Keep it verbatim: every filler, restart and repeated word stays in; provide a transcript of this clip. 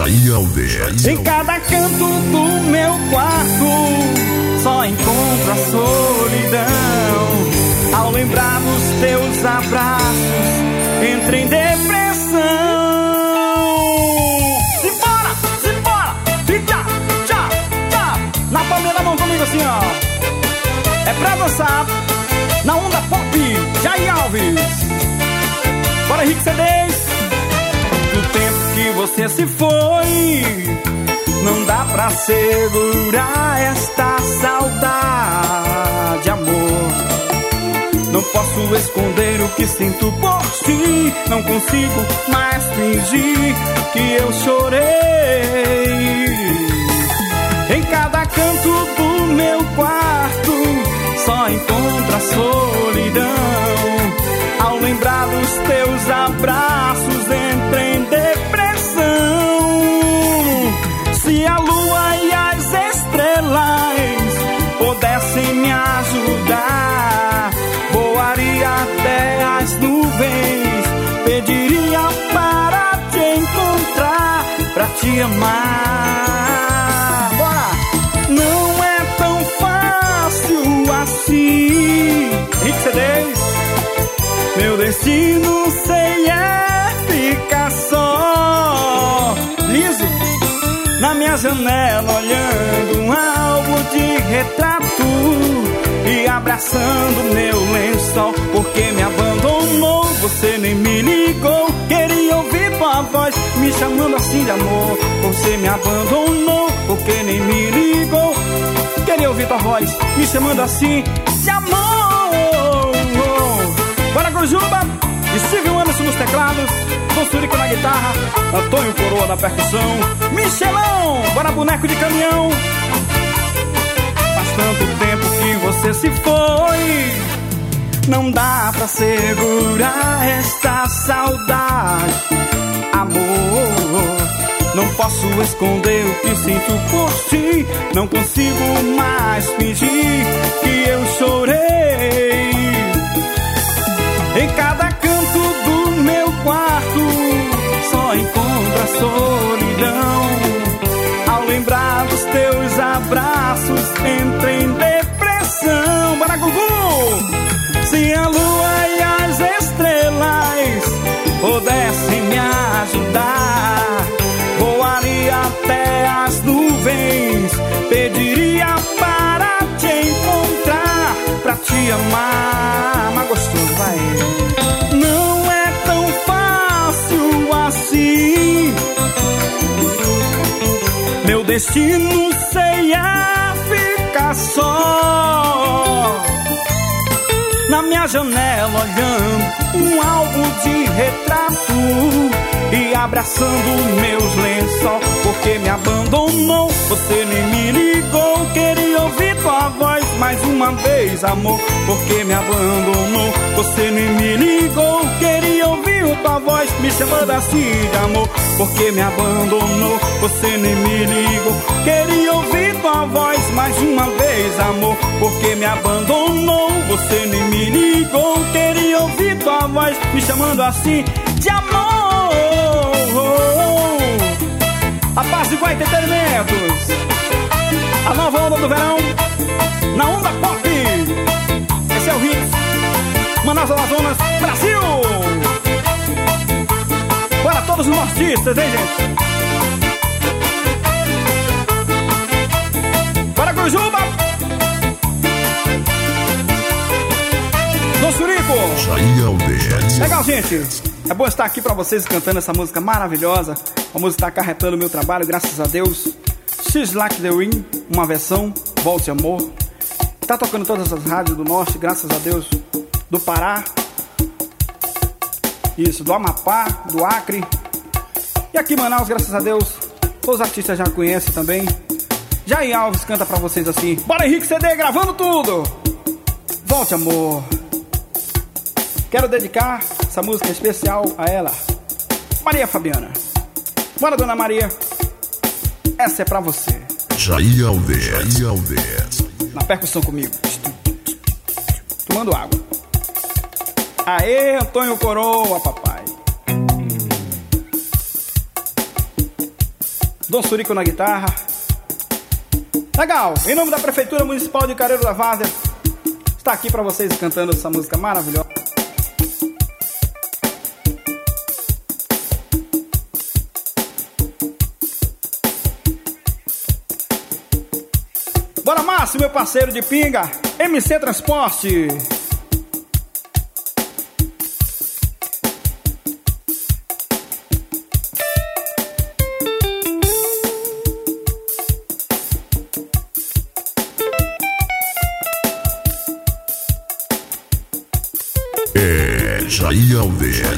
Jair Alves. Em cada canto do meu quarto só encontro a solidão. Ao lembrar dos teus abraços, entro em depressão. Simbora, simbora, e tchá, tchá, tchá. Na palmeira da mão comigo assim, ó. É pra dançar, na onda pop, Jair Alves. Bora, Henrique C Ds. Do tempo que você se foi, não dá pra segurar esta saudade, amor. Não posso esconder o que sinto por ti. Não consigo mais fingir que eu chorei. Em cada canto do meu quarto só encontro a solidão. Ao lembrar dos teus abraços, entro em depressão. Se a lua e as estrelas pudessem me ajudar, voaria até as nuvens, pediria para te encontrar, pra te amar. Bora! Não é tão fácil assim. Henrique C Ds. Meu destino sei é ficar só, liso, na minha janela, olhando um álbum de retrato e abraçando meu lençol. Porque me abandonou, você nem me ligou. Queria ouvir tua voz me chamando assim de amor. Você me abandonou, porque nem me ligou. Queria ouvir tua voz me chamando assim de amor. Bora, Cojuba! E Silvio Anderson nos teclados, Dom Surico na guitarra, Antônio Coroa na percussão, Michelão! Bora, boneco de caminhão! Faz tanto tempo que você se foi, não dá pra segurar esta saudade, amor. Não posso esconder o que sinto por ti. Não consigo mais fingir que eu chorei. Em cada canto do meu quarto só encontro a solidão. Ao lembrar dos teus abraços, entro em depressão. Bora, Gugu! Se a lua e as estrelas pudessem me ajudar, voaria até as nuvens, pediria para te encontrar, pra te amar. Mas gostoso, vai. Não é tão fácil assim. Meu destino sei é ficar só, na minha janela, olhando um álbum de retrato e abraçando meus lençol. Porque me abandonou, você nem me ligou. Queria ouvir tua voz mais uma vez, amor. Porque me abandonou, você nem me ligou. Queria ouvir tua voz me chamando assim de amor. Porque me abandonou, você nem me ligou. Queria ouvir tua voz mais uma vez, amor. Porque me abandonou, você nem me ligou. Queria ouvir tua voz me chamando assim de amor. A Paz de Guai Entretenimentos, a nova onda do verão, na onda pop. Esse é o hit Manaus, Amazonas, Brasil. Bora todos os nortistas, hein, gente? Bora, Cojuba! Dom Surico! Jair Alves. Legal, gente. É bom estar aqui pra vocês cantando essa música maravilhosa. A música está acarretando o meu trabalho, graças a Deus. She's Like the Wind, uma versão, Volte Amor. Tá tocando todas as rádios do Norte, graças a Deus. Do Pará. Isso, do Amapá, do Acre. E aqui em Manaus, graças a Deus, todos os artistas já conhecem também. Jair Alves canta pra vocês assim. Bora, Henrique C D, gravando tudo. Volte Amor. Quero dedicar essa música especial a ela, Maria Fabiana. Bora, Dona Maria. Essa é pra você. Jair Alves. Jair Alves. Na percussão comigo. Tomando água. Aê, Antônio Coroa, papai. Dom Surico na guitarra. Legal, em nome da Prefeitura Municipal de Careiro da Várzea, está aqui pra vocês cantando essa música maravilhosa. Bora, Márcio, meu parceiro de pinga, M C Transporte. É Jair Alves.